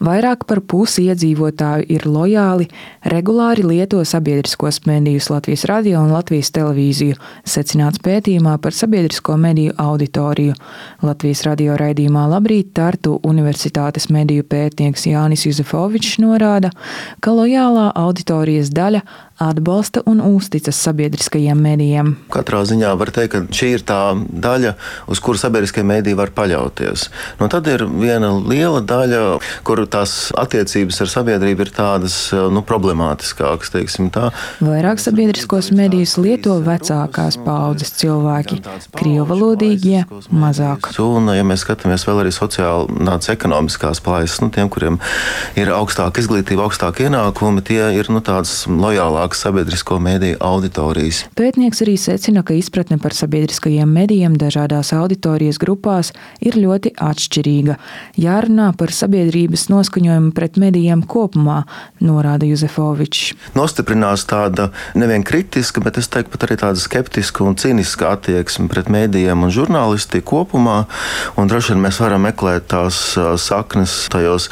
Vairāk par pusi iedzīvotāju ir lojāli, regulāri lieto sabiedriskos medijus Latvijas radio un Latvijas televīziju, secināts pētījumā par sabiedrisko mediju auditoriju. Latvijas radio raidījumā Labrīt Tartu Universitātes mediju pētnieks Jānis Juzefovičs norāda, ka lojālā auditorijas daļa atbalsta un uzticas sabiedriskajiem medijiem. Katrā ziņā var teikt, ka šī ir tā daļa, uz kuru sabiedriskie mediji var paļauties. Tad ir viena liela daļa, kur tās attiecības ar sabiedrību ir tādas problemātiskākas, teiksim tā. Vairāk sabiedriskos medijus lieto vecākās paaudzes cilvēki, krievvalodīgie mazāk. Un, ja mēs skatāmies vēl arī sociāli ekonomiskās plaisas, tiem, kuriem ir augstāka izglītība, augstāka ienākumi, tie ir tādas lojālākas sabiedrisko mediju auditorijas. Pētnieks arī secina, ka izpratne par sabiedriskajiem medijiem dažādās auditorijas grupās ir ļoti atšķirīga. Jārunā par sabiedrības noskaņojumu pret medijiem kopumā, norāda Juzefovičs. Nostiprinās tāda nevien kritiska, bet es teiktu pat arī tāda skeptiska un cīniska attieksme pret medijiem un žurnālistiku kopumā, un droši vien mēs varam meklēt tās saknes tajos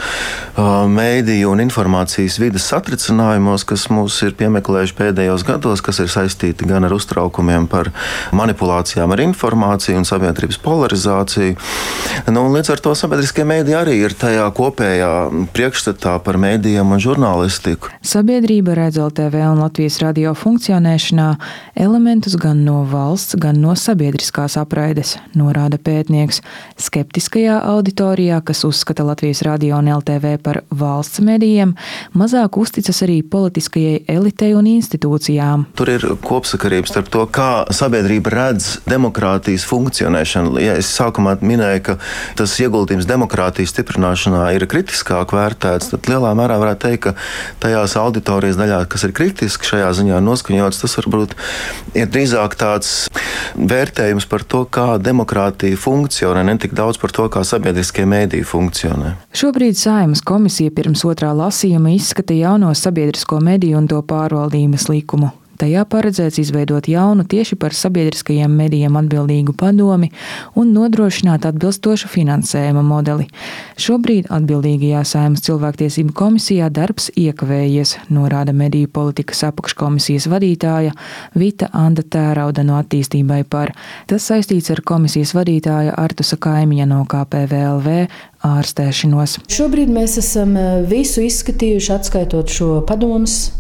mediju un informācijas vides satricinājumos, kas mūs ir piemeklējuši pēdējos gados, kas ir saistīti gan ar uztraukumiem par manipulācijām ar informāciju un sabiedrības polarizāciju. Līdz ar to sabiedriskie mediji arī ir tajā kopējā priekšstatā par medijiem un žurnālistiku. Sabiedrība redz LTV un Latvijas radio funkcionēšanā elementus gan no valsts, gan no sabiedriskās apraides, norāda pētnieks. Skeptiskajā auditorijā, kas uzskata Latvijas radio un LTV par valsts medijiem, mazāk uzticas arī politiskajai elitei un institūcijām. Tur ir kopsakarības starp to, kā sabiedrība redz demokrātijas funkcionēšanu. Ja es sākumā minēju, ka tas ieguldījums demokrātijas stiprināšanā ir kritiskāk vērtēts, tad lielā mērā varētu teikt, ka tajās auditorijas daļā, kas ir kritiski šajā ziņā noskaņots, tas varbūt ir drīzāk tāds vērtējums par to, kā demokrātija funkcionē, ne tik daudz par to, kā sabiedriskie mediji funkcionē. Šobrīd Saeimas komisija pirms otrā lasījuma izskata jauno sabiedrisko mediju un to pārvaldības likumu. Tajā paredzēts izveidot jaunu tieši par sabiedriskajiem medijiem atbildīgu padomi un nodrošināt atbilstošu finansējuma modeli. Šobrīd atbildīgajā Saeimas cilvēktiesību komisijā darbs iekavējies, norāda mediju politikas apakškomisijas vadītāja Vita Anda Tērauda no Attīstībai par. Tas saistīts ar komisijas vadītāja Artusa Kaimiņa no KPVLV ārstēšanos. Šobrīd mēs esam visu izskatījuši, atskaitot šo padomas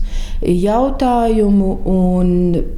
jautājumu, un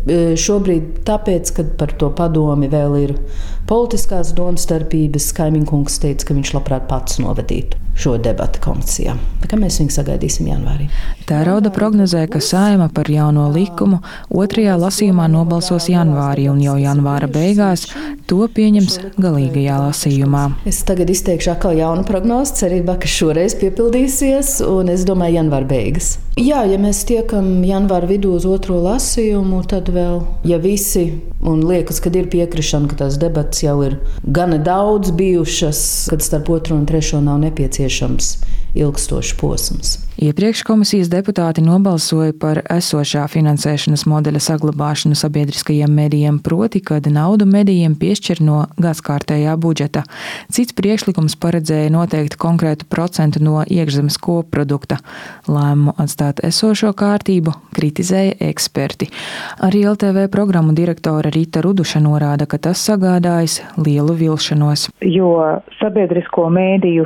šobrīd tāpēc, ka par to padomi vēl ir politiskās domstarpības, Kaimiņkungs teica, ka viņš labprāt pats novadītu šo debatu komisijā. Tā kā mēs viņu sagaidīsim janvārī. Tērauda prognozē, ka Saeima par jauno likumu otrajā lasījumā nobalsos janvārī, un jau janvāra beigās to pieņems galīgajā lasījumā. Es tagad izteikšu atkal jaunu prognozi, cerībā, ka šoreiz piepildīsies, un es domāju janvāra beigas. Jā, ja mēs tiekam janvāra vidū uz otro lasījumu, tad vēl, ja visi, un liekas, kad ir piekrišana, ka tās debatas jau ir gana daudz bijušas, kad starp otro un trešo nav nepieciešams ilgstošs posms. Iepriekš komisijas deputāti nobalsoja par esošā finansēšanas modeļa saglabāšanu sabiedriskajiem medijiem, proti, kad naudu medijiem piešķir no gadskārtējā budžeta. Cits priekšlikums paredzēja noteikti konkrētu procentu no iekšzemes koprodukta. Lēmumu atstāt esošo kārtību kritizēja eksperti. Arī LTV programmu direktore Rita Ruduša norāda, ka tas sagādājis lielu vilšanos. Jo sabiedrisko mediju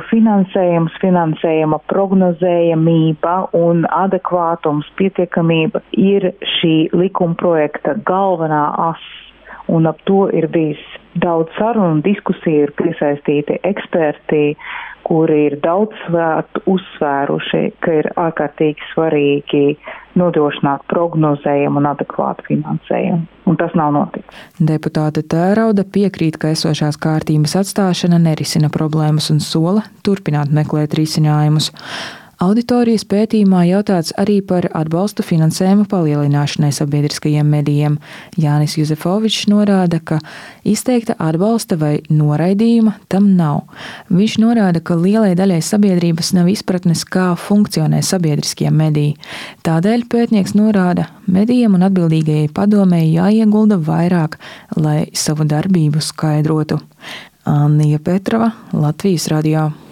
finansējuma prognozējamība un adekvātums, pietiekamība ir šī likuma projekta galvenā as, un ap to ir bijis daudz sarunu un diskusiju, ir piesaistīti eksperti, kuri ir daudz uzsvēruši, ka ir ārkārtīgi svarīgi nodrošināt prognozējumu un adekvātu finansējumu. Un tas nav noticis. Deputāte Tērauda piekrīt, ka esošās kārtības atstāšana nerisina problēmas un sola turpināt meklēt risinājumus. Auditorijas pētījumā jautāts arī par atbalstu finansējuma palielināšanai sabiedriskajiem medijiem. Jānis Juzefovičs norāda, ka izteikta atbalsta vai noraidījuma tam nav. Viņš norāda, ka lielai daļai sabiedrības nav izpratnes, kā funkcionē sabiedriskie mediji. Tādēļ pētnieks norāda, medijiem un atbildīgajai padomei jāiegulda vairāk, lai savu darbību skaidrotu. Annija Petrova, Latvijas radio.